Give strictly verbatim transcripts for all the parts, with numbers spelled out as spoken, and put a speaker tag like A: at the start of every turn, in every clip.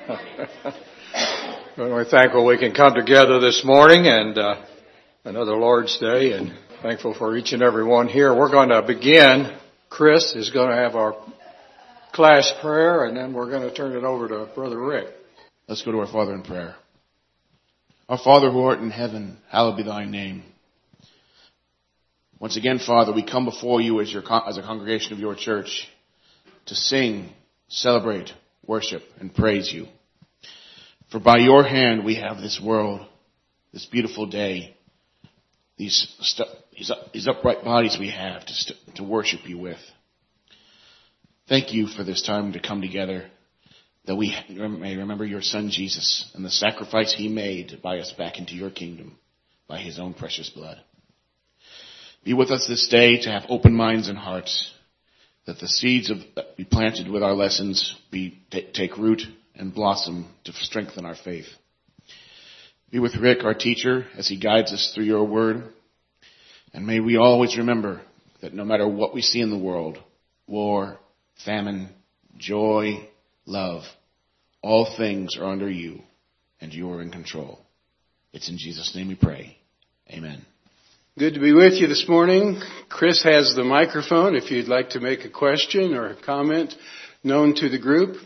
A: We're thankful we can come together this morning and uh, another Lord's Day, and thankful for each and every one here. We're going to begin. Chris is going to have our class prayer, and then we're going to turn it over to Brother Rick.
B: Let's go to our Father in prayer. Our Father who art in heaven, hallowed be thy name. Once again, Father, we come before you as, your, as a congregation of your church to sing, celebrate, worship, and praise you. For by your hand we have this world, this beautiful day, these, stu- these, these upright bodies we have to, st- to worship you with. Thank you for this time to come together, that we may remember your Son Jesus and the sacrifice he made to buy us back into your kingdom by his own precious blood. Be with us this day to have open minds and hearts, that the seeds of, that we planted with our lessons be t- take root and blossom to strengthen our faith. Be with Rick, our teacher, as he guides us through your word. And may we always remember that no matter what we see in the world, war, famine, joy, love, all things are under you, and you are in control. It's in Jesus' name we pray. Amen.
C: Good to be with you this morning. Chris has the microphone if you'd like to make a question or a comment known to the group.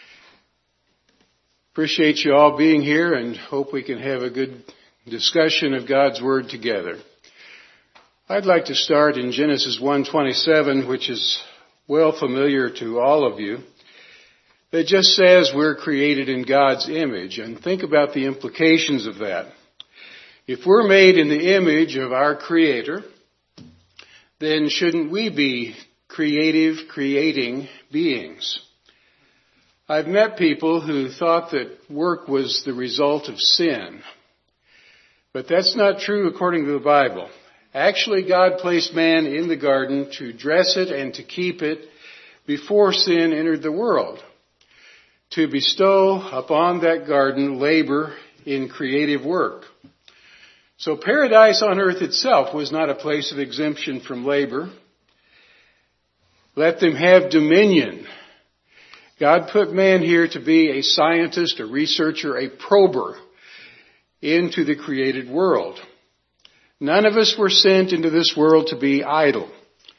C: Appreciate you all being here and hope we can have a good discussion of God's Word together. I'd like to start in Genesis one twenty-seven, which is well familiar to all of you. It just says we're created in God's image, and think about the implications of that. If we're made in the image of our Creator, then shouldn't we be creative, creating beings? I've met people who thought that work was the result of sin. But that's not true according to the Bible. Actually, God placed man in the garden to dress it and to keep it before sin entered the world, to bestow upon that garden labor in creative work. So paradise on earth itself was not a place of exemption from labor. Let them have dominion. God put man here to be a scientist, a researcher, a prober into the created world. None of us were sent into this world to be idle.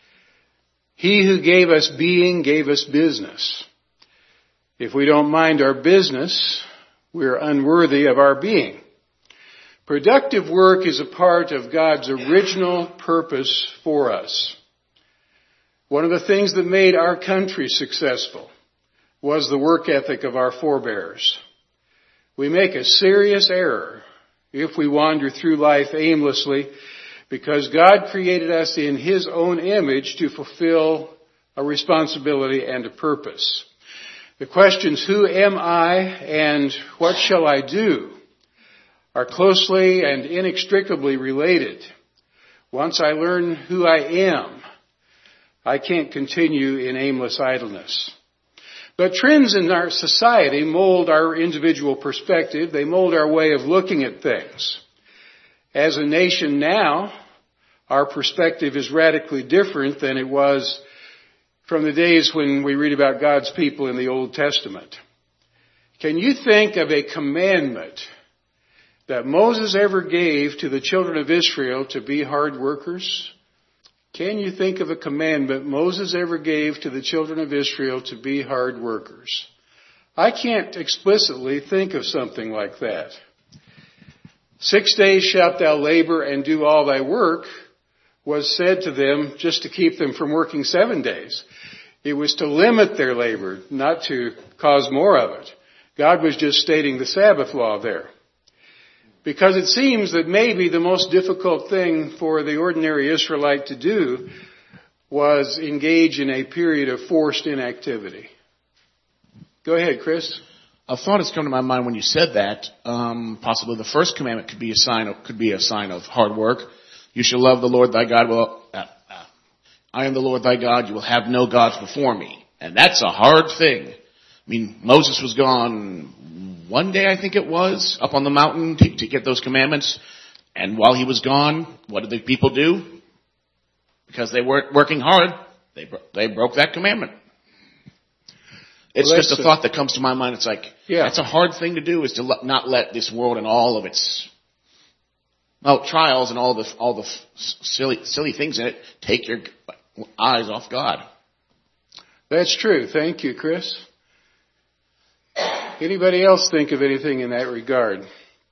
C: He who gave us being gave us business. If we don't mind our business, we're unworthy of our being. Productive work is a part of God's original purpose for us. One of the things that made our country successful was the work ethic of our forebears. We make a serious error if we wander through life aimlessly, because God created us in His own image to fulfill a responsibility and a purpose. The questions, who am I and what shall I do, are closely and inextricably related. Once I learn who I am, I can't continue in aimless idleness. But trends in our society mold our individual perspective. They mold our way of looking at things. As a nation now, our perspective is radically different than it was from the days when we read about God's people in the Old Testament. Can you think of a commandment that Moses ever gave to the children of Israel to be hard workers? Can you think of a commandment Moses ever gave to the children of Israel to be hard workers? I can't explicitly think of something like that. Six days shalt thou labor and do all thy work was said to them just to keep them from working seven days. It was to limit their labor, not to cause more of it. God was just stating the Sabbath law there. Because it seems that maybe the most difficult thing for the ordinary Israelite to do was engage in a period of forced inactivity. Go ahead, Chris.
B: A thought has come to my mind when you said that. Um, possibly the first commandment could be a sign of could be a sign of hard work. You shall love the Lord thy God. Well, uh, uh, I am the Lord thy God. You will have no gods before me, and that's a hard thing. I mean, Moses was gone one day, I think it was, up on the mountain to, to get those commandments. And while he was gone, what did the people do? Because they weren't working hard, they, they broke that commandment. It's
C: Well,
B: just a thought that comes to my mind. It's like,
C: yeah.
B: that's a hard thing to do, is to let, not let this world and all of its, well, trials and all the, all the silly, silly things in it take your eyes off God.
C: That's true. Thank you, Chris. Anybody else think of anything in that regard?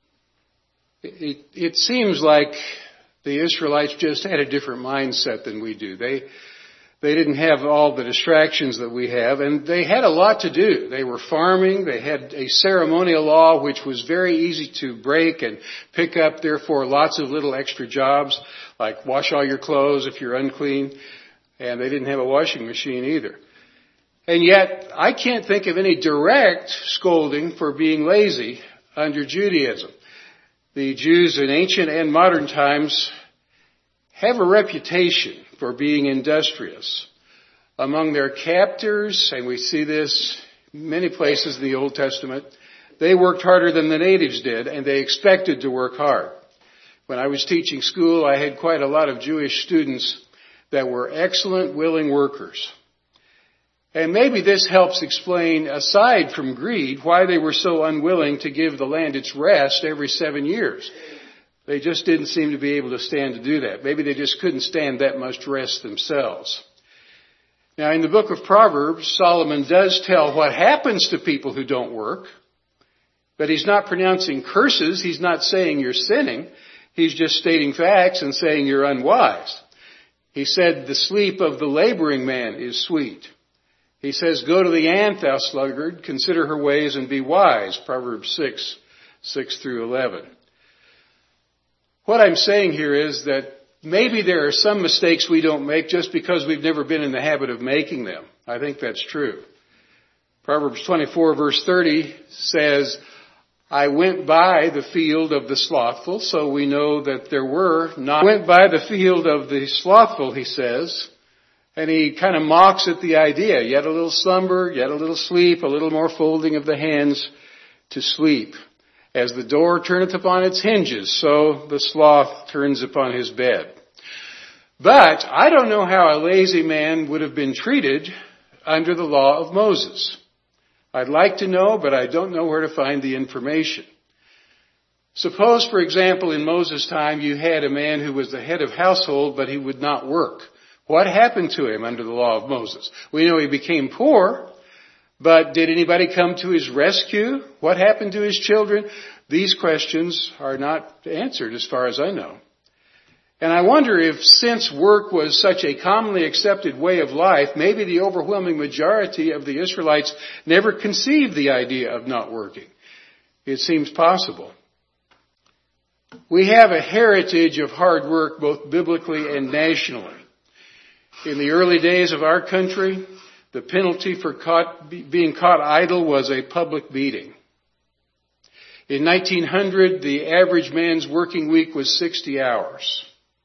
C: It, it seems like the Israelites just had a different mindset than we do. They They didn't have all the distractions that we have, and they had a lot to do. They were farming. They had a ceremonial law which was very easy to break and pick up, therefore lots of little extra jobs, like wash all your clothes if you're unclean, and they didn't have a washing machine either. And yet, I can't think of any direct scolding for being lazy under Judaism. The Jews in ancient and modern times have a reputation for being industrious. Among their captors, and we see this many places in the Old Testament, they worked harder than the natives did, and they expected to work hard. When I was teaching school, I had quite a lot of Jewish students that were excellent, willing workers. And maybe this helps explain, aside from greed, why they were so unwilling to give the land its rest every seven years. They just didn't seem to be able to stand to do that. Maybe they just couldn't stand that much rest themselves. Now, in the book of Proverbs, Solomon does tell what happens to people who don't work, but he's not pronouncing curses. He's not saying you're sinning. He's just stating facts and saying you're unwise. He said, the sleep of the laboring man is sweet. He says, go to the ant, thou sluggard, consider her ways and be wise. Proverbs six, six through eleven. What I'm saying here is that maybe there are some mistakes we don't make just because we've never been in the habit of making them. I think that's true. Proverbs twenty-four verse thirty says, I went by the field of the slothful, so we know that there were not. I went by the field of the slothful, he says, and he kind of mocks at the idea. Yet a little slumber, yet a little sleep, a little more folding of the hands to sleep. As the door turneth upon its hinges, so the sloth turns upon his bed. But I don't know how a lazy man would have been treated under the law of Moses. I'd like to know, but I don't know where to find the information. Suppose, for example, in Moses' time, you had a man who was the head of household, but he would not work. What happened to him under the law of Moses? We know he became poor, but did anybody come to his rescue? What happened to his children? These questions are not answered as far as I know. And I wonder if, since work was such a commonly accepted way of life, maybe the overwhelming majority of the Israelites never conceived the idea of not working. It seems possible. We have a heritage of hard work both biblically and nationally. In the early days of our country, the penalty for caught, being caught idle was a public beating. In nineteen hundred, the average man's working week was sixty hours.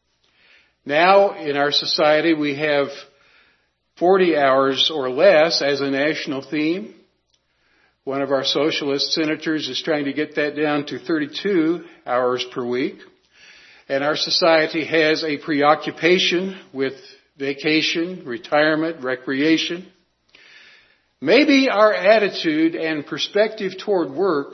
C: Now, in our society, we have forty hours or less as a national theme. One of our socialist senators is trying to get that down to thirty-two hours per week. And our society has a preoccupation with vacation, retirement, recreation. Maybe our attitude and perspective toward work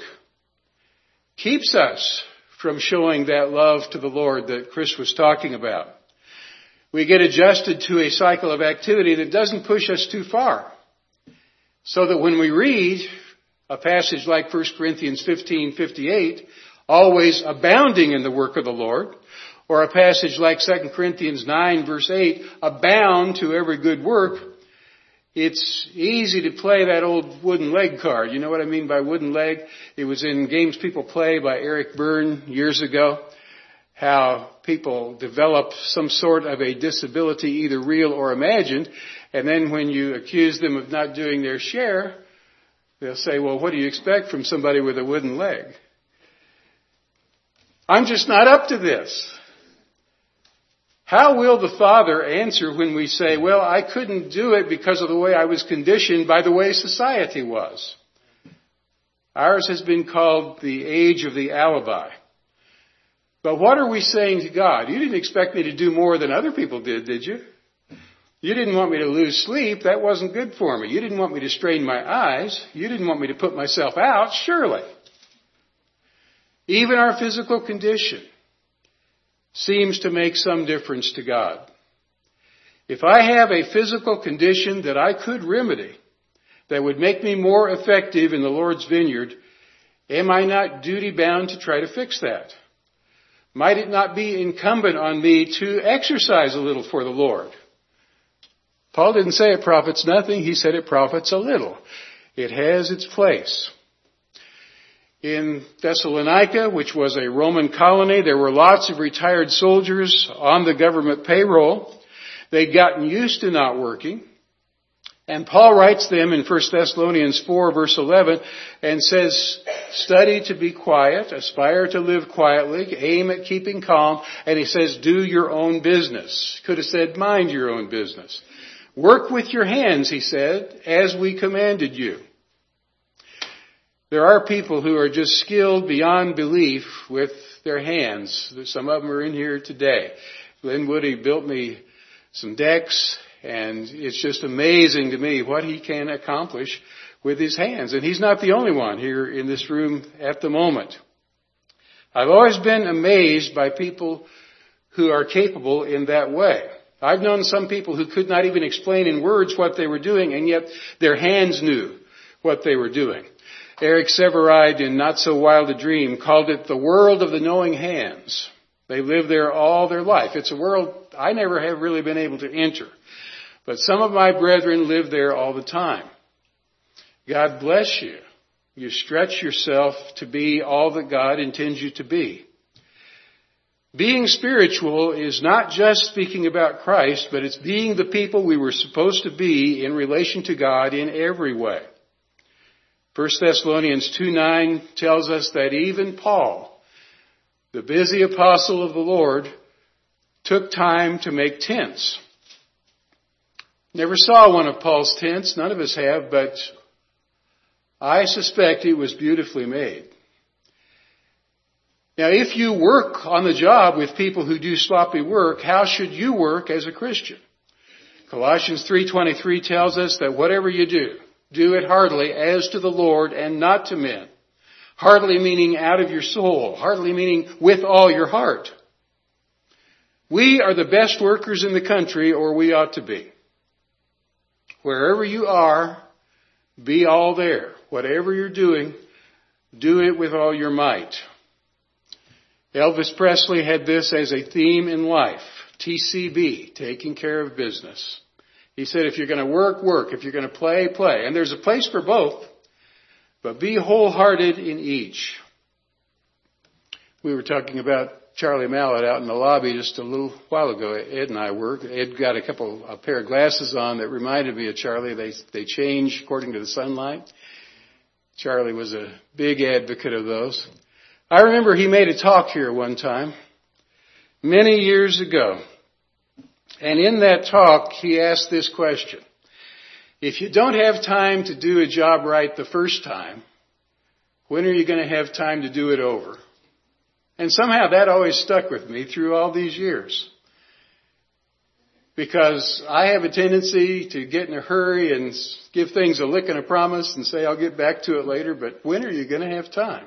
C: keeps us from showing that love to the Lord that Chris was talking about. We get adjusted to a cycle of activity that doesn't push us too far. So that when we read a passage like First Corinthians fifteen fifty-eight, always abounding in the work of the Lord, or a passage like Second Corinthians nine verse eight, abound to every good work, it's easy to play that old wooden leg card. You know what I mean by wooden leg? It was in Games People Play by Eric Byrne years ago. How people develop some sort of a disability, either real or imagined, and then when you accuse them of not doing their share, they'll say, well, what do you expect from somebody with a wooden leg? I'm just not up to this. How will the Father answer when we say, well, I couldn't do it because of the way I was conditioned by the way society was? Ours has been called the age of the alibi. But what are we saying to God? You didn't expect me to do more than other people did, did you? You didn't want me to lose sleep. That wasn't good for me. You didn't want me to strain my eyes. You didn't want me to put myself out. Surely. Even our physical condition seems to make some difference to God. If I have a physical condition that I could remedy, that would make me more effective in the Lord's vineyard, am I not duty bound to try to fix that? Might it not be incumbent on me to exercise a little for the Lord? Paul didn't say it profits nothing. He said it profits a little. It has its place. In Thessalonica, which was a Roman colony, there were lots of retired soldiers on the government payroll. They'd gotten used to not working. And Paul writes them in First Thessalonians four, verse eleven, and says, study to be quiet, aspire to live quietly, aim at keeping calm, and he says, do your own business. Could have said, mind your own business. Work with your hands, he said, as we commanded you. There are people who are just skilled beyond belief with their hands. Some of them are in here today. Glenn Woody built me some decks, and it's just amazing to me what he can accomplish with his hands. And he's not the only one here in this room at the moment. I've always been amazed by people who are capable in that way. I've known some people who could not even explain in words what they were doing, and yet their hands knew what they were doing. Eric Sevareid in Not So Wild a Dream called it the world of the knowing hands. They live there all their life. It's a world I never have really been able to enter. But some of my brethren live there all the time. God bless you. You stretch yourself to be all that God intends you to be. Being spiritual is not just speaking about Christ, but it's being the people we were supposed to be in relation to God in every way. First Thessalonians two nine tells us that even Paul, the busy apostle of the Lord, took time to make tents. Never saw one of Paul's tents. None of us have, but I suspect it was beautifully made. Now, if you work on the job with people who do sloppy work, how should you work as a Christian? Colossians three twenty-three tells us that whatever you do, do it heartily as to the Lord and not to men. Heartily meaning out of your soul. Heartily meaning with all your heart. We are the best workers in the country, or we ought to be. Wherever you are, be all there. Whatever you're doing, do it with all your might. Elvis Presley had this as a theme in life. T C B, taking care of business. He said, if you're going to work, work. If you're going to play, play. And there's a place for both, but be wholehearted in each. We were talking about Charlie Mallett out in the lobby just a little while ago. Ed and I were. Ed got a couple, a pair of glasses on that reminded me of Charlie. They, they change according to the sunlight. Charlie was a big advocate of those. I remember he made a talk here one time, many years ago. And in that talk, he asked this question. If you don't have time to do a job right the first time, when are you going to have time to do it over? And somehow that always stuck with me through all these years. Because I have a tendency to get in a hurry and give things a lick and a promise and say I'll get back to it later, but when are you going to have time?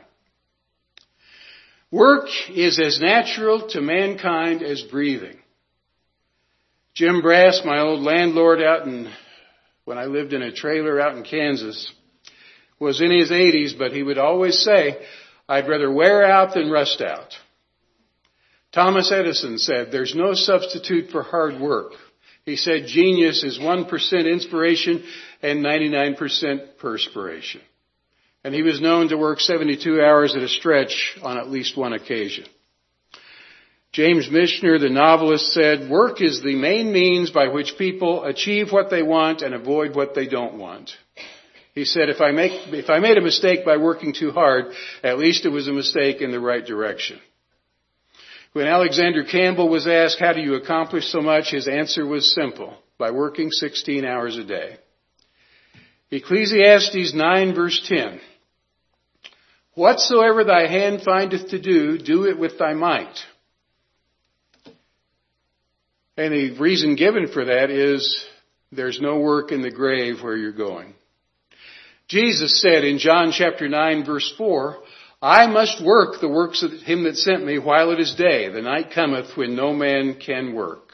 C: Work is as natural to mankind as breathing. Jim Brass, my old landlord out in, when I lived in a trailer out in Kansas, was in his eighties, but he would always say, I'd rather wear out than rust out. Thomas Edison said, there's no substitute for hard work. He said, genius is one percent inspiration and ninety-nine percent perspiration. And he was known to work seventy-two hours at a stretch on at least one occasion. James Michener, the novelist, said, work is the main means by which people achieve what they want and avoid what they don't want. He said, if I make, if I made a mistake by working too hard, at least it was a mistake in the right direction. When Alexander Campbell was asked, how do you accomplish so much? His answer was simple, by working sixteen hours a day. Ecclesiastes nine verse ten. Whatsoever thy hand findeth to do, do it with thy might. And the reason given for that is there's no work in the grave where you're going. Jesus said in John chapter nine verse four, I must work the works of him that sent me while it is day. The night cometh when no man can work.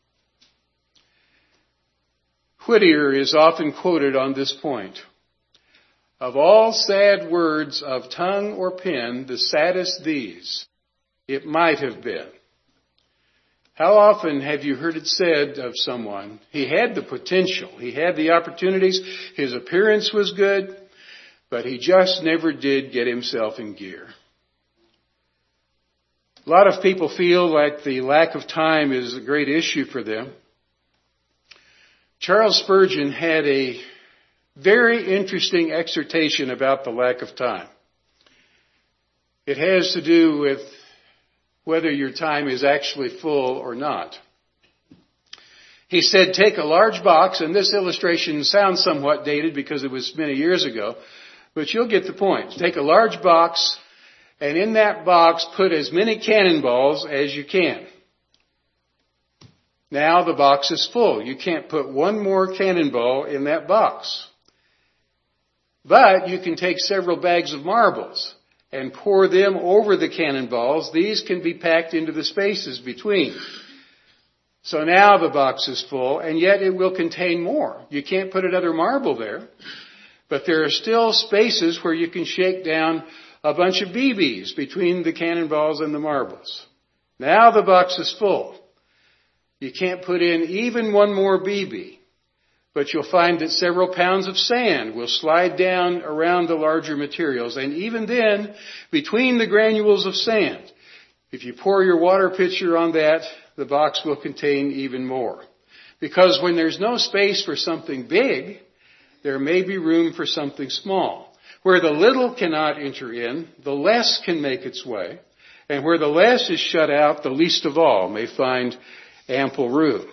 C: Whittier is often quoted on this point. Of all sad words of tongue or pen, the saddest these, it might have been. How often have you heard it said of someone, he had the potential, he had the opportunities, his appearance was good, but he just never did get himself in gear. A lot of people feel like the lack of time is a great issue for them. Charles Spurgeon had a very interesting exhortation about the lack of time. It has to do with whether your time is actually full or not. He said, take a large box, and this illustration sounds somewhat dated because it was many years ago, but you'll get the point. Take a large box, and in that box put as many cannonballs as you can. Now the box is full. You can't put one more cannonball in that box. But you can take several bags of marbles and pour them over the cannonballs. These can be packed into the spaces between. So now the box is full, and yet it will contain more. You can't put another marble there, but there are still spaces where you can shake down a bunch of B Bs between the cannonballs and the marbles. Now the box is full. You can't put in even one more B B, but you'll find that several pounds of sand will slide down around the larger materials. And even then, between the granules of sand, if you pour your water pitcher on that, the box will contain even more. Because when there's no space for something big, there may be room for something small. Where the little cannot enter in, the less can make its way. And where the less is shut out, the least of all may find ample room.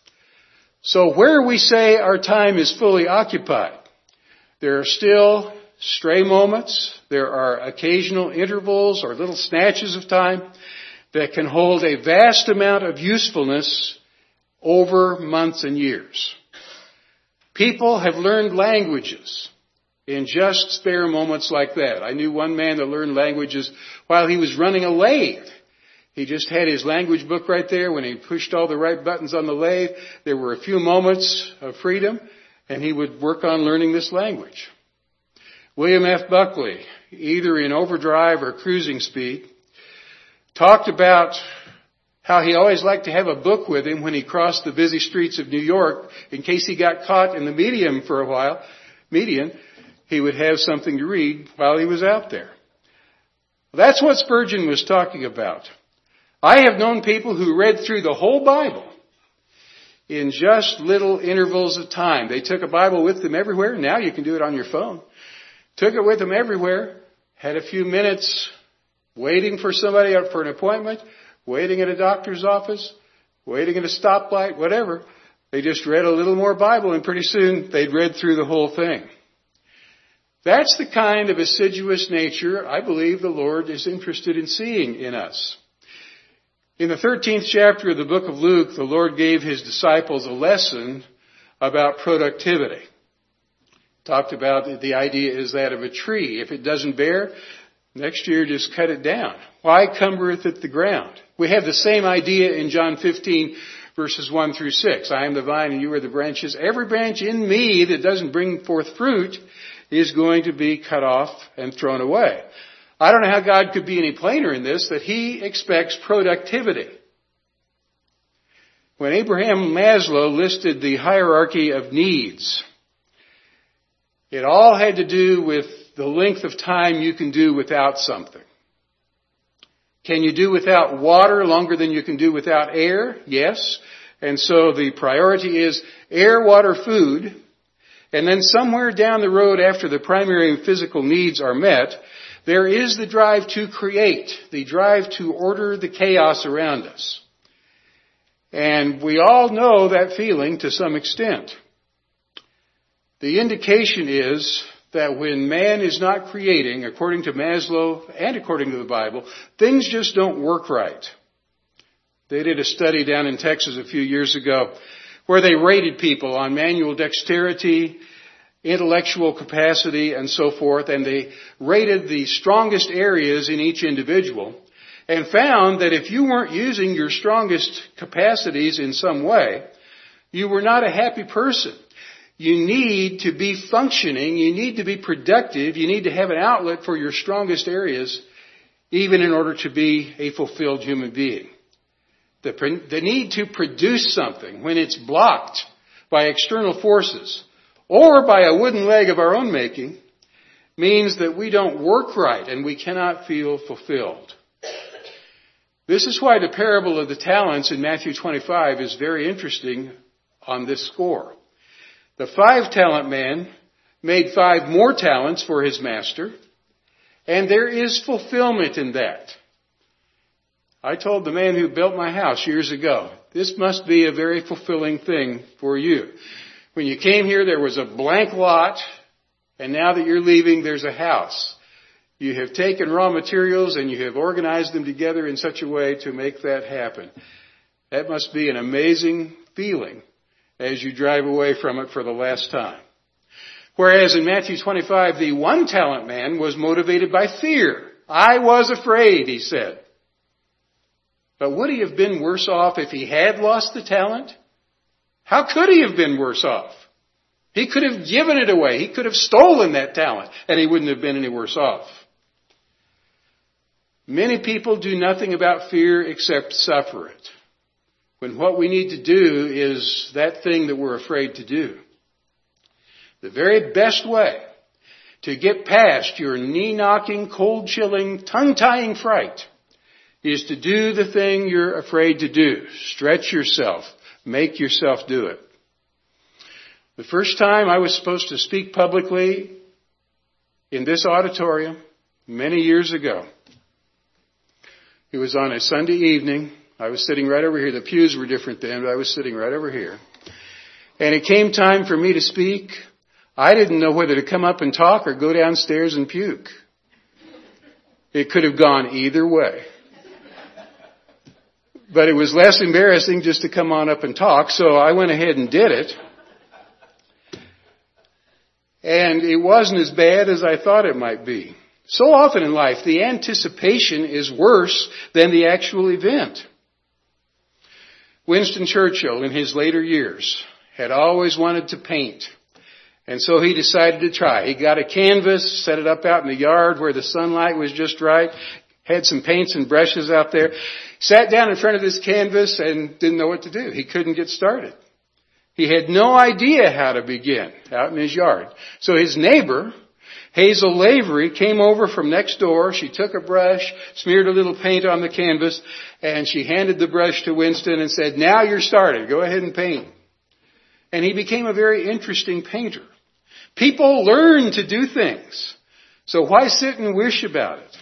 C: So where we say our time is fully occupied, there are still stray moments, there are occasional intervals or little snatches of time that can hold a vast amount of usefulness over months and years. People have learned languages in just spare moments like that. I knew one man that learned languages while he was running a lathe. He just had his language book right there. When he pushed all the right buttons on the lathe, there were a few moments of freedom, and he would work on learning this language. William F. Buckley, either in overdrive or cruising speed, talked about how he always liked to have a book with him when he crossed the busy streets of New York. In case he got caught in the medium for a while, median, he would have something to read while he was out there. That's what Spurgeon was talking about. I have known people who read through the whole Bible in just little intervals of time. They took a Bible with them everywhere. Now you can do it on your phone. Took it with them everywhere. Had a few minutes waiting for somebody for an appointment, waiting at a doctor's office, waiting at a stoplight, whatever. They just read a little more Bible, and pretty soon they'd read through the whole thing. That's the kind of assiduous nature I believe the Lord is interested in seeing in us. In the thirteenth chapter of the book of Luke, the Lord gave his disciples a lesson about productivity. Talked about the idea is that of a tree. If it doesn't bear, next year just cut it down. Why cumbereth it the ground? We have the same idea in John fifteen, verses one through six. I am the vine and you are the branches. Every branch in me that doesn't bring forth fruit is going to be cut off and thrown away. I don't know how God could be any plainer in this, that he expects productivity. When Abraham Maslow listed the hierarchy of needs, it all had to do with the length of time you can do without something. Can you do without water longer than you can do without air? Yes. And so the priority is air, water, food. And then somewhere down the road after the primary physical needs are met, there is the drive to create, the drive to order the chaos around us. And we all know that feeling to some extent. The indication is that when man is not creating, according to Maslow and according to the Bible, things just don't work right. They did a study down in Texas a few years ago where they rated people on manual dexterity, intellectual capacity, and so forth, and they rated the strongest areas in each individual and found that if you weren't using your strongest capacities in some way, you were not a happy person. You need to be functioning, you need to be productive, you need to have an outlet for your strongest areas, even in order to be a fulfilled human being. The, the need to produce something when it's blocked by external forces or by a wooden leg of our own making means that we don't work right and we cannot feel fulfilled. This is why the parable of the talents in Matthew twenty-five is very interesting on this score. The five-talent man made five more talents for his master, and there is fulfillment in that. I told the man who built my house years ago, this must be a very fulfilling thing for you. When you came here, there was a blank lot, and now that you're leaving, there's a house. You have taken raw materials and you have organized them together in such a way to make that happen. That must be an amazing feeling as you drive away from it for the last time. Whereas in Matthew twenty-five, the one-talent man was motivated by fear. I was afraid, he said. But would he have been worse off if he had lost the talent? How could he have been worse off? He could have given it away. He could have stolen that talent, and he wouldn't have been any worse off. Many people do nothing about fear except suffer it, when what we need to do is that thing that we're afraid to do. The very best way to get past your knee-knocking, cold-chilling, tongue-tying fright is to do the thing you're afraid to do. Stretch yourself. Make yourself do it. The first time I was supposed to speak publicly in this auditorium, many years ago, it was on a Sunday evening. I was sitting right over here. The pews were different then, but I was sitting right over here. And it came time for me to speak. I didn't know whether to come up and talk or go downstairs and puke. It could have gone either way. But it was less embarrassing just to come on up and talk, so I went ahead and did it. And it wasn't as bad as I thought it might be. So often in life, the anticipation is worse than the actual event. Winston Churchill, in his later years, had always wanted to paint. And so he decided to try. He got a canvas, set it up out in the yard where the sunlight was just right, had some paints and brushes out there, sat down in front of this canvas and didn't know what to do. He couldn't get started. He had no idea how to begin out in his yard. So his neighbor, Hazel Lavery, came over from next door. She took a brush, smeared a little paint on the canvas, and she handed the brush to Winston and said, now you're started. Go ahead and paint. And he became a very interesting painter. People learn to do things. So why sit and wish about it?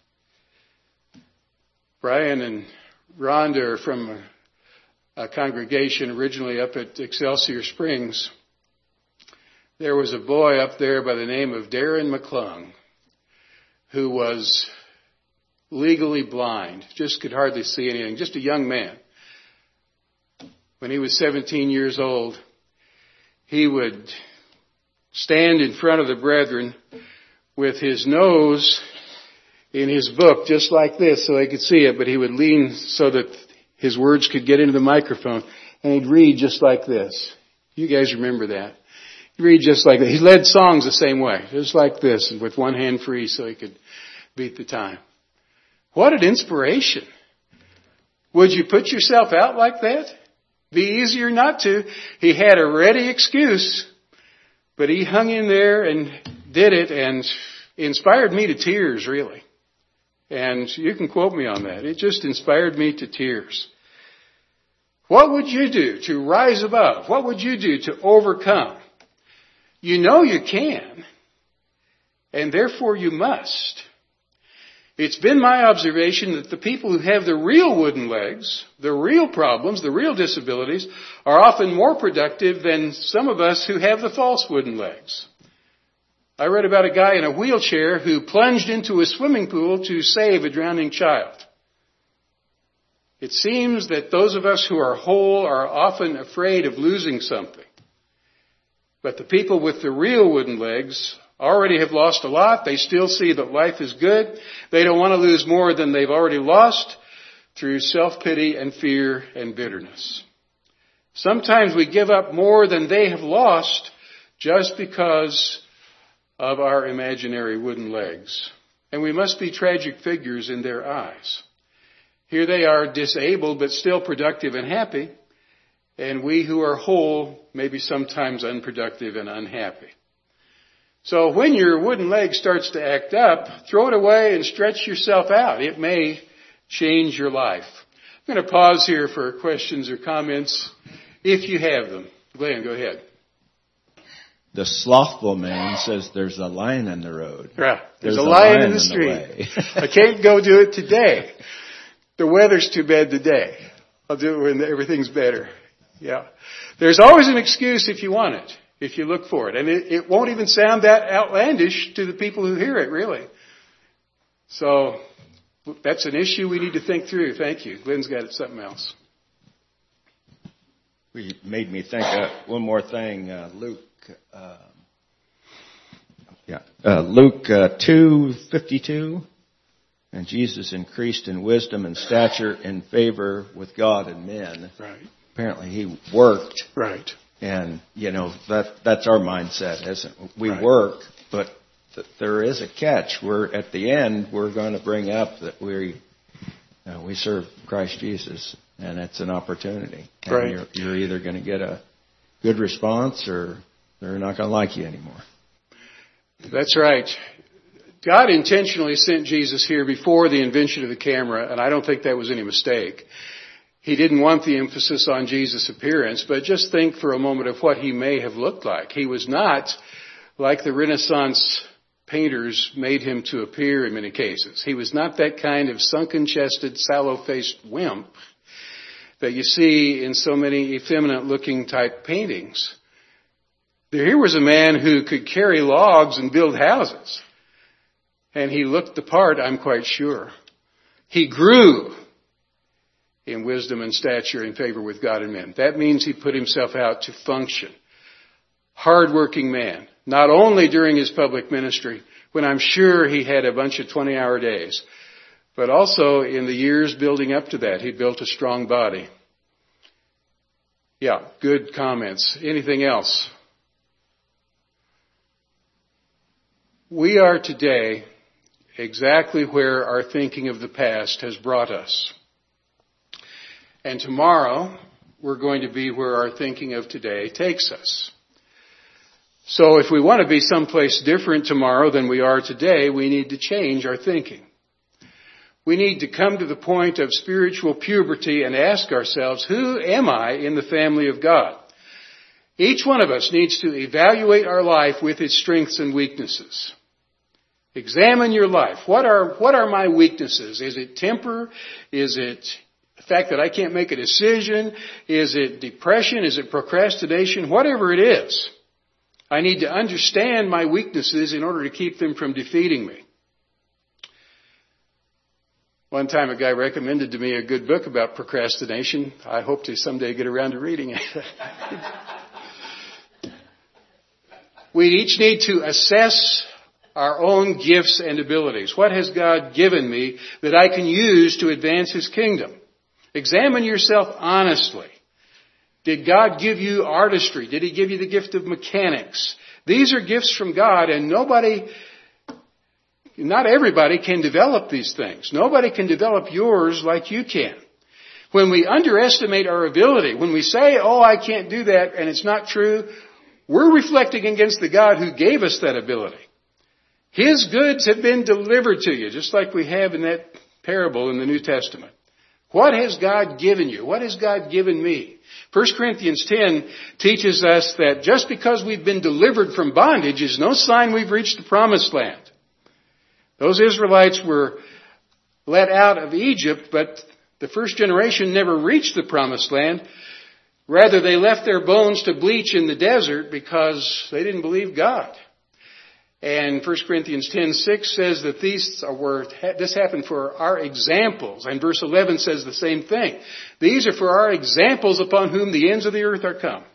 C: Brian and Rhonda are from a, a congregation originally up at Excelsior Springs. There was a boy up there by the name of Darren McClung who was legally blind, just could hardly see anything, just a young man. When he was seventeen years old, he would stand in front of the brethren with his nose in his book just like this so he could see it, but he would lean so that his words could get into the microphone, and he'd read just like this. You guys remember that. He'd read just like that. He led songs the same way, just like this, and with one hand free so he could beat the time. What an inspiration. Would you put yourself out like that? Be easier not to. He had a ready excuse, but he hung in there and did it and inspired me to tears, really. And you can quote me on that. It just inspired me to tears. What would you do to rise above? What would you do to overcome? You know you can, and therefore you must. It's been my observation that the people who have the real wooden legs, the real problems, the real disabilities, are often more productive than some of us who have the false wooden legs. I read about a guy in a wheelchair who plunged into a swimming pool to save a drowning child. It seems that those of us who are whole are often afraid of losing something. But the people with the real wooden legs already have lost a lot. They still see that life is good. They don't want to lose more than they've already lost through self-pity and fear and bitterness. Sometimes we give up more than they have lost just because of our imaginary wooden legs. And we must be tragic figures in their eyes. Here they are disabled but still productive and happy. And we who are whole may be sometimes unproductive and unhappy. So when your wooden leg starts to act up, throw it away and stretch yourself out. It may change your life. I'm going to pause here for questions or comments if you have them. Glenn, go ahead.
D: The slothful man says there's a lion in the road.
C: Right. There's,
D: There's
C: a,
D: a
C: lion,
D: lion
C: in the
D: in
C: street.
D: the
C: I can't go do it today. The weather's too bad today. I'll do it when everything's better. Yeah. There's always an excuse if you want it, if you look for it. And it, it won't even sound that outlandish to the people who hear it, really. So that's an issue we need to think through. Thank you. Glenn's got something else.
D: You made me think of one more thing. Uh, Luke, uh, yeah, uh, Luke uh, two fifty-two. And Jesus increased in wisdom and stature in favor with God and men.
C: Right.
D: Apparently he worked.
C: Right.
D: And, you know, that that's our mindset, isn't it? We
C: right.
D: work, but th- there is a catch. We're at the end, we're going to bring up that we uh, we serve Christ Jesus, and it's an opportunity. And
C: right.
D: You're, you're either going to get a good response or they're not going to like you anymore.
C: That's right. God intentionally sent Jesus here before the invention of the camera, and I don't think that was any mistake. He didn't want the emphasis on Jesus' appearance, but just think for a moment of what he may have looked like. He was not like the Renaissance painters made him to appear in many cases. He was not that kind of sunken-chested, sallow-faced wimp that you see in so many effeminate-looking type paintings. Here was a man who could carry logs and build houses. And he looked the part, I'm quite sure. He grew in wisdom and stature in favor with God and men. That means he put himself out to function. Hardworking man. Not only during his public ministry, when I'm sure he had a bunch of twenty-hour days, but also in the years building up to that. He built a strong body. Yeah, good comments. Anything else? We are today exactly where our thinking of the past has brought us. And tomorrow, we're going to be where our thinking of today takes us. So if we want to be someplace different tomorrow than we are today, we need to change our thinking. We need to come to the point of spiritual puberty and ask ourselves, who am I in the family of God? Each one of us needs to evaluate our life with its strengths and weaknesses. Examine your life. What are, what are my weaknesses? Is it temper? Is it the fact that I can't make a decision? Is it depression? Is it procrastination? Whatever it is, I need to understand my weaknesses in order to keep them from defeating me. One time a guy recommended to me a good book about procrastination. I hope to someday get around to reading it. We each need to assess our own gifts and abilities. What has God given me that I can use to advance His kingdom? Examine yourself honestly. Did God give you artistry? Did He give you the gift of mechanics? These are gifts from God, and nobody, not everybody can develop these things. Nobody can develop yours like you can. When we underestimate our ability, when we say, oh, I can't do that, and it's not true, we're reflecting against the God who gave us that ability. His goods have been delivered to you, just like we have in that parable in the New Testament. What has God given you? What has God given me? First Corinthians ten teaches us that just because we've been delivered from bondage is no sign we've reached the promised land. Those Israelites were let out of Egypt, but the first generation never reached the promised land. Rather, they left their bones to bleach in the desert because they didn't believe God. And First Corinthians ten six says that these were, this happened for our examples. And verse eleven says the same thing. These are for our examples upon whom the ends of the earth are come.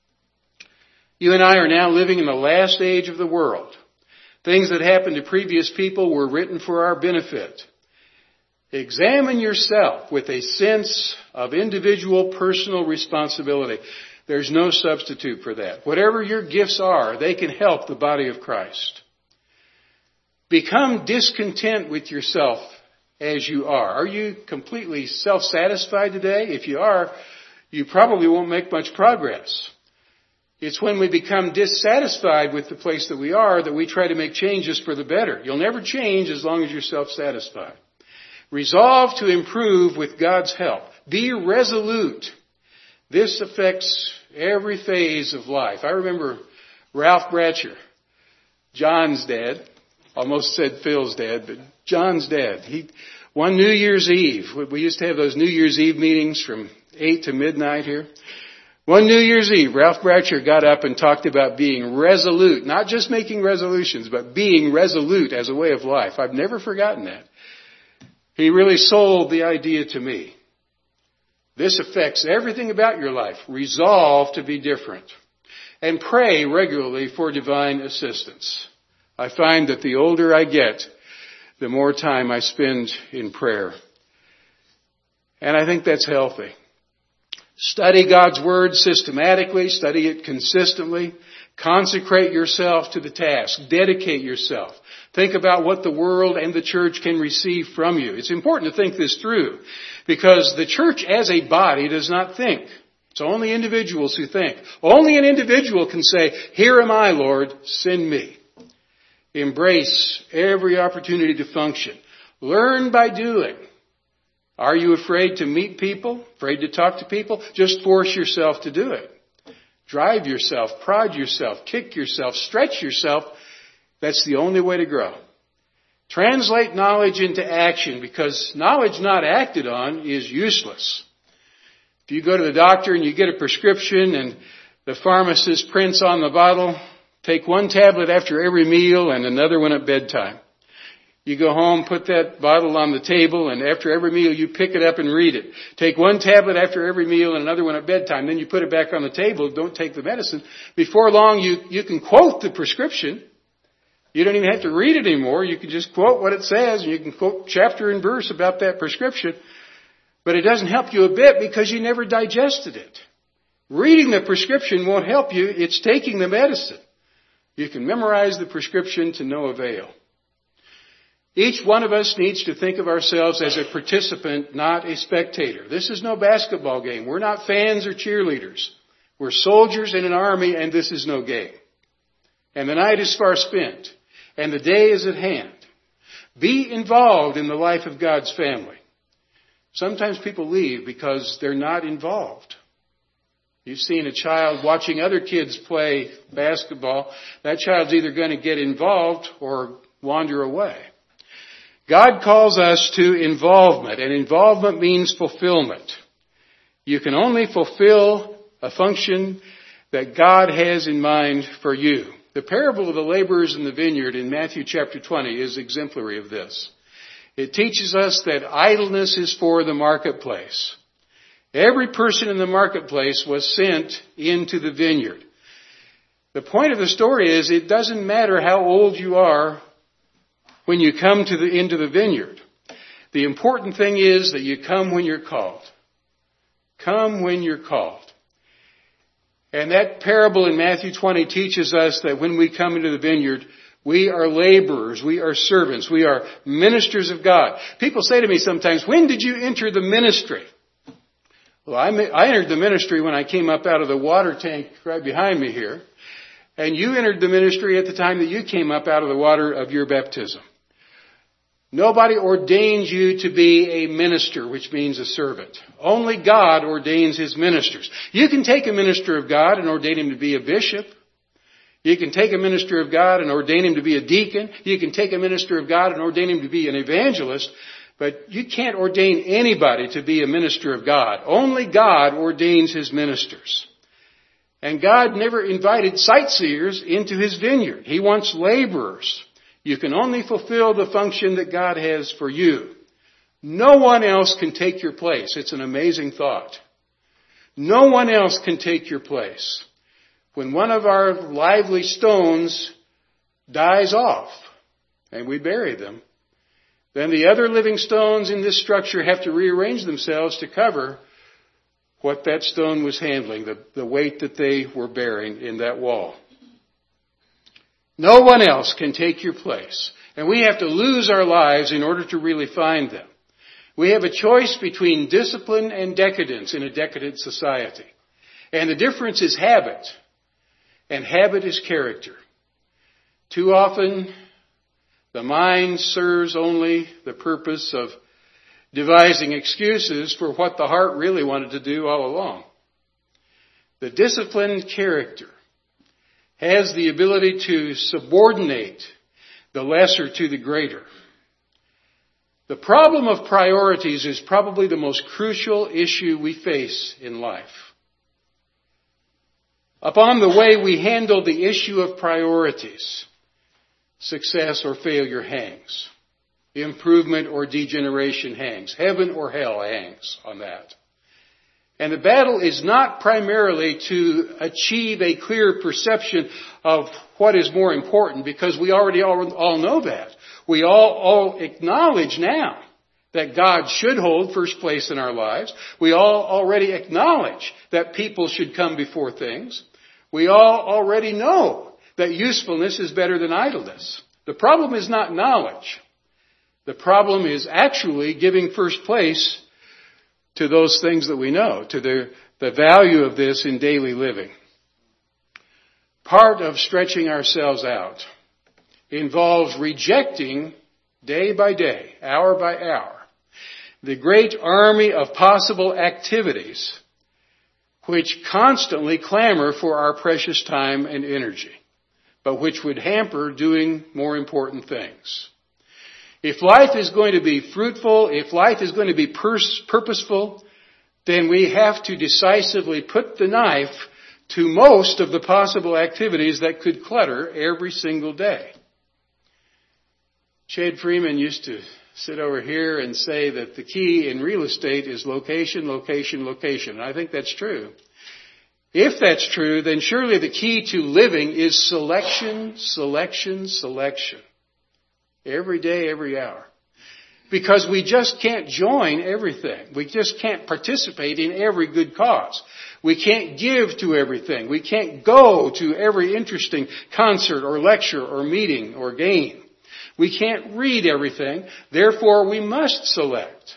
C: You and I are now living in the last age of the world. Things that happened to previous people were written for our benefit. Examine yourself with a sense of individual personal responsibility. There's no substitute for that. Whatever your gifts are, they can help the body of Christ. Become discontent with yourself as you are. Are you completely self-satisfied today? If you are, you probably won't make much progress. It's when we become dissatisfied with the place that we are that we try to make changes for the better. You'll never change as long as you're self-satisfied. Resolve to improve with God's help. Be resolute. This affects every phase of life. I remember Ralph Bratcher, John's dad, almost said Phil's dad, but John's dad. He, one New Year's Eve, we used to have those New Year's Eve meetings from eight to midnight here. One New Year's Eve, Ralph Bratcher got up and talked about being resolute, not just making resolutions, but being resolute as a way of life. I've never forgotten that. He really sold the idea to me. This affects everything about your life. Resolve to be different. And pray regularly for divine assistance. I find that the older I get, the more time I spend in prayer. And I think that's healthy. Study God's Word systematically. Study it consistently. Consecrate yourself to the task. Dedicate yourself. Think about what the world and the church can receive from you. It's important to think this through because the church as a body does not think. It's only individuals who think. Only an individual can say, "Here am I, Lord, send me." Embrace every opportunity to function. Learn by doing. Are you afraid to meet people? Afraid to talk to people? Just force yourself to do it. Drive yourself, prod yourself, kick yourself, stretch yourself. That's the only way to grow. Translate knowledge into action because knowledge not acted on is useless. If you go to the doctor and you get a prescription and the pharmacist prints on the bottle, take one tablet after every meal and another one at bedtime. You go home, put that bottle on the table, and after every meal you pick it up and read it. Take one tablet after every meal and another one at bedtime. Then you put it back on the table. Don't take the medicine. Before long, you, you can quote the prescription. You don't even have to read it anymore. You can just quote what it says, and you can quote chapter and verse about that prescription. But it doesn't help you a bit because you never digested it. Reading the prescription won't help you. It's taking the medicine. You can memorize the prescription to no avail. Each one of us needs to think of ourselves as a participant, not a spectator. This is no basketball game. We're not fans or cheerleaders. We're soldiers in an army, and this is no game. And the night is far spent, and the day is at hand. Be involved in the life of God's family. Sometimes people leave because they're not involved. You've seen a child watching other kids play basketball. That child's either going to get involved or wander away. God calls us to involvement, and involvement means fulfillment. You can only fulfill a function that God has in mind for you. The parable of the laborers in the vineyard in Matthew chapter twenty is exemplary of this. It teaches us that idleness is for the marketplace. Every person in the marketplace was sent into the vineyard. The point of the story is it doesn't matter how old you are when you come to the, into the vineyard. The important thing is that you come when you're called. Come when you're called. And that parable in Matthew twenty teaches us that when we come into the vineyard, we are laborers, we are servants, we are ministers of God. People say to me sometimes, "When did you enter the ministry?" Well, I, I entered the ministry when I came up out of the water tank right behind me here. And you entered the ministry at the time that you came up out of the water of your baptism. Nobody ordains you to be a minister, which means a servant. Only God ordains His ministers. You can take a minister of God and ordain him to be a bishop. You can take a minister of God and ordain him to be a deacon. You can take a minister of God and ordain him to be an evangelist. But you can't ordain anybody to be a minister of God. Only God ordains His ministers. And God never invited sightseers into his vineyard. He wants laborers. You can only fulfill the function that God has for you. No one else can take your place. It's an amazing thought. No one else can take your place. When one of our lively stones dies off and we bury them, then the other living stones in this structure have to rearrange themselves to cover what that stone was handling, the, the weight that they were bearing in that wall. No one else can take your place. And we have to lose our lives in order to really find them. We have a choice between discipline and decadence in a decadent society. And the difference is habit. And habit is character. Too often, the mind serves only the purpose of devising excuses for what the heart really wanted to do all along. The disciplined character has the ability to subordinate the lesser to the greater. The problem of priorities is probably the most crucial issue we face in life. Upon the way we handle the issue of priorities, success or failure hangs. Improvement or degeneration hangs. Heaven or hell hangs on that. And the battle is not primarily to achieve a clear perception of what is more important, because we already all, all know that. We all, all acknowledge now that God should hold first place in our lives. We all already acknowledge that people should come before things. We all already know that usefulness is better than idleness. The problem is not knowledge. The problem is actually giving first place to those things that we know, to the, the value of this in daily living. Part of stretching ourselves out involves rejecting day by day, hour by hour, the great army of possible activities which constantly clamor for our precious time and energy, but which would hamper doing more important things. If life is going to be fruitful, if life is going to be pers- purposeful, then we have to decisively put the knife to most of the possible activities that could clutter every single day. Chad Freeman used to sit over here and say that the key in real estate is location, location, location. And I think that's true. If that's true, then surely the key to living is selection, selection, selection. Every day, every hour. Because we just can't join everything. We just can't participate in every good cause. We can't give to everything. We can't go to every interesting concert or lecture or meeting or game. We can't read everything. Therefore, we must select.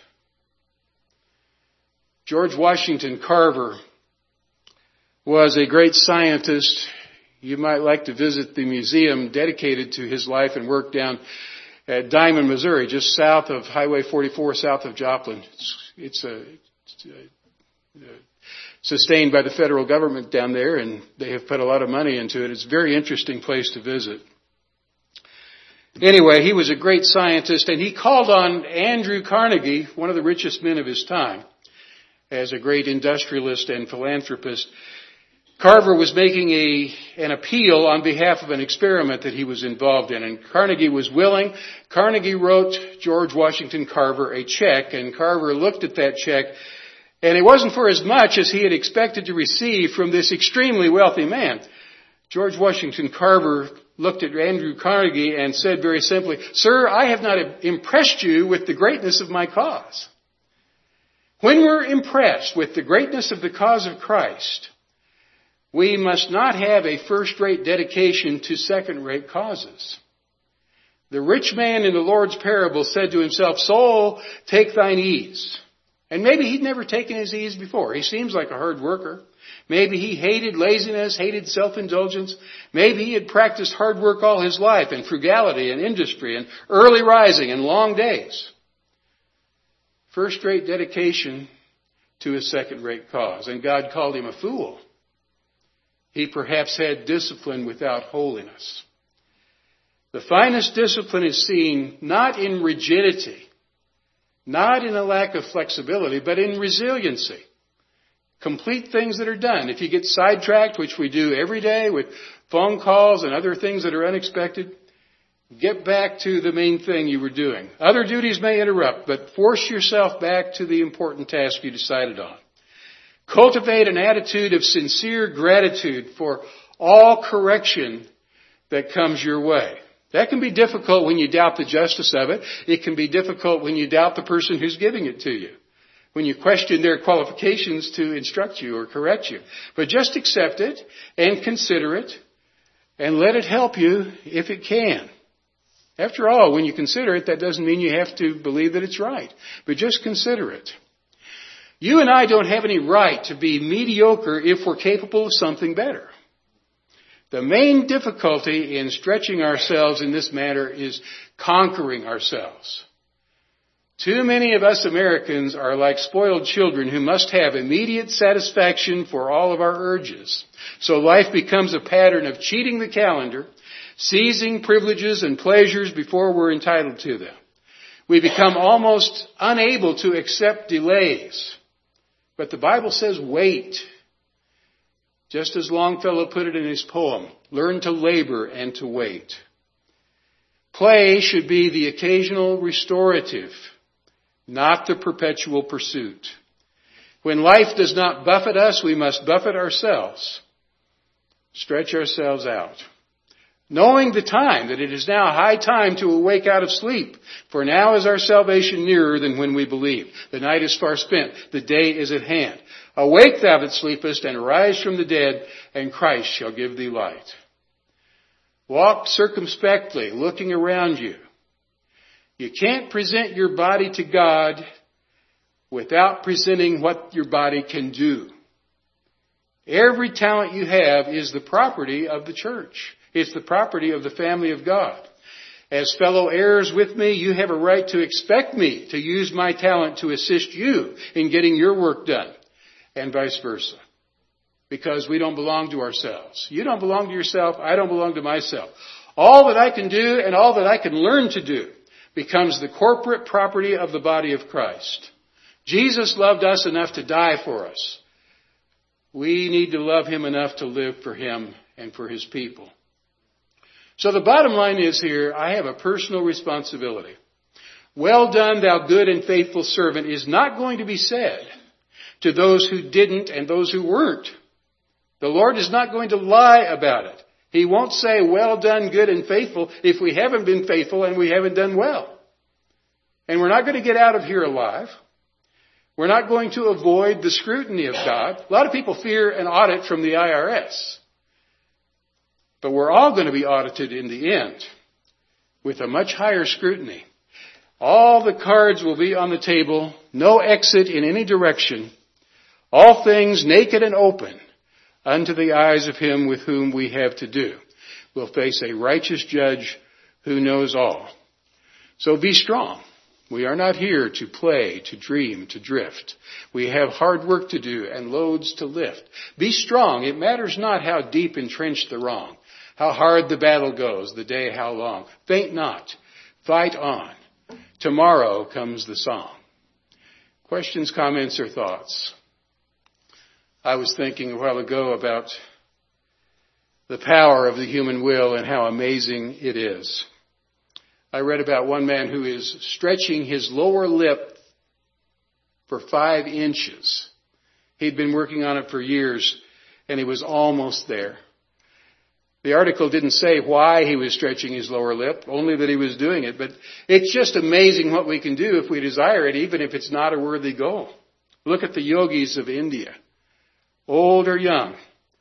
C: George Washington Carver was a great scientist. You might like to visit the museum dedicated to his life and work down at Diamond, Missouri, just south of Highway forty-four, south of Joplin. It's, it's, a, it's a, a, sustained by the federal government down there, and they have put a lot of money into it. It's a very interesting place to visit. Anyway, he was a great scientist, and he called on Andrew Carnegie, one of the richest men of his time, as a great industrialist and philanthropist. Carver was making a, an appeal on behalf of an experiment that he was involved in, and Carnegie was willing. Carnegie wrote George Washington Carver a check, and Carver looked at that check, and it wasn't for as much as he had expected to receive from this extremely wealthy man. George Washington Carver looked at Andrew Carnegie and said very simply, "Sir, I have not impressed you with the greatness of my cause." When we're impressed with the greatness of the cause of Christ, we must not have a first-rate dedication to second-rate causes. The rich man in the Lord's parable said to himself, "Soul, take thine ease." And maybe he'd never taken his ease before. He seems like a hard worker. Maybe he hated laziness, hated self-indulgence. Maybe he had practiced hard work all his life, and frugality and industry and early rising and long days. First-rate dedication to a second-rate cause. And God called him a fool. He perhaps had discipline without holiness. The finest discipline is seen not in rigidity, not in a lack of flexibility, but in resiliency. Complete things that are done. If you get sidetracked, which we do every day with phone calls and other things that are unexpected, get back to the main thing you were doing. Other duties may interrupt, but force yourself back to the important task you decided on. Cultivate an attitude of sincere gratitude for all correction that comes your way. That can be difficult when you doubt the justice of it. It can be difficult when you doubt the person who's giving it to you, when you question their qualifications to instruct you or correct you. But just accept it and consider it and let it help you if it can. After all, when you consider it, that doesn't mean you have to believe that it's right, but just consider it. You and I don't have any right to be mediocre if we're capable of something better. The main difficulty in stretching ourselves in this matter is conquering ourselves. Too many of us Americans are like spoiled children who must have immediate satisfaction for all of our urges. So life becomes a pattern of cheating the calendar, seizing privileges and pleasures before we're entitled to them. We become almost unable to accept delays. But the Bible says wait. Just as Longfellow put it in his poem, learn to labor and to wait. Play should be the occasional restorative, not the perpetual pursuit. When life does not buffet us, we must buffet ourselves. Stretch ourselves out. Knowing the time, that it is now high time to awake out of sleep. For now is our salvation nearer than when we believed. The night is far spent. The day is at hand. Awake, thou that sleepest, and arise from the dead, and Christ shall give thee light. Walk circumspectly, looking around you. You can't present your body to God without presenting what your body can do. Every talent you have is the property of the church. It's the property of the family of God. As fellow heirs with me, you have a right to expect me to use my talent to assist you in getting your work done, and vice versa. Because we don't belong to ourselves. You don't belong to yourself. I don't belong to myself. All that I can do and all that I can learn to do becomes the corporate property of the body of Christ. Jesus loved us enough to die for us. We need to love him enough to live for him and for his people. So the bottom line is here, I have a personal responsibility. Well done, thou good and faithful servant, is not going to be said to those who didn't and those who weren't. The Lord is not going to lie about it. He won't say, well done, good and faithful, if we haven't been faithful and we haven't done well. And we're not going to get out of here alive. We're not going to avoid the scrutiny of God. A lot of people fear an audit from the I R S. But we're all going to be audited in the end with a much higher scrutiny. All the cards will be on the table, no exit in any direction, all things naked and open unto the eyes of him with whom we have to do. We'll face a righteous judge who knows all. So be strong. We are not here to play, to dream, to drift. We have hard work to do and loads to lift. Be strong. It matters not how deep entrenched the wrong, how hard the battle goes, the day how long. Faint not. Fight on. Tomorrow comes the song. Questions, comments, or thoughts? I was thinking a while ago about the power of the human will and how amazing it is. I read about one man who is stretching his lower lip for five inches. He'd been working on it for years, and he was almost there. The article didn't say why he was stretching his lower lip, only that he was doing it. But it's just amazing what we can do if we desire it, even if it's not a worthy goal. Look at the yogis of India, old or young.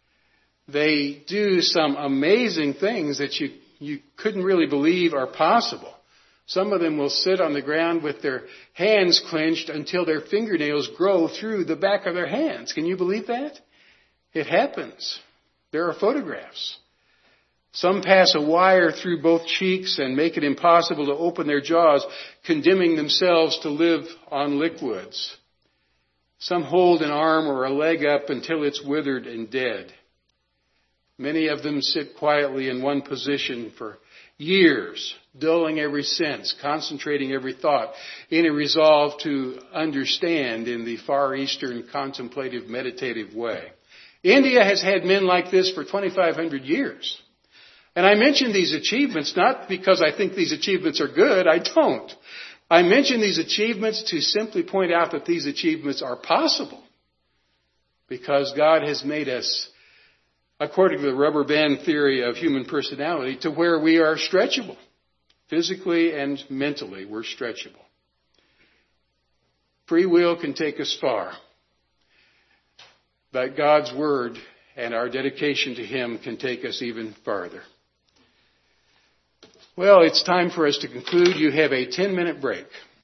C: They do some amazing things that you, you couldn't really believe are possible. Some of them will sit on the ground with their hands clenched until their fingernails grow through the back of their hands. Can you believe that? It happens. There are photographs. Some pass a wire through both cheeks and make it impossible to open their jaws, condemning themselves to live on liquids. Some hold an arm or a leg up until it's withered and dead. Many of them sit quietly in one position for years, dulling every sense, concentrating every thought in a resolve to understand in the Far Eastern contemplative meditative way. India has had men like this for twenty-five hundred years. And I mention these achievements not because I think these achievements are good. I don't. I mention these achievements to simply point out that these achievements are possible because God has made us, according to the rubber band theory of human personality, to where we are stretchable. Physically and mentally, we're stretchable. Free will can take us far. But God's Word and our dedication to Him can take us even farther. Well, it's time for us to conclude. You have a ten-minute break.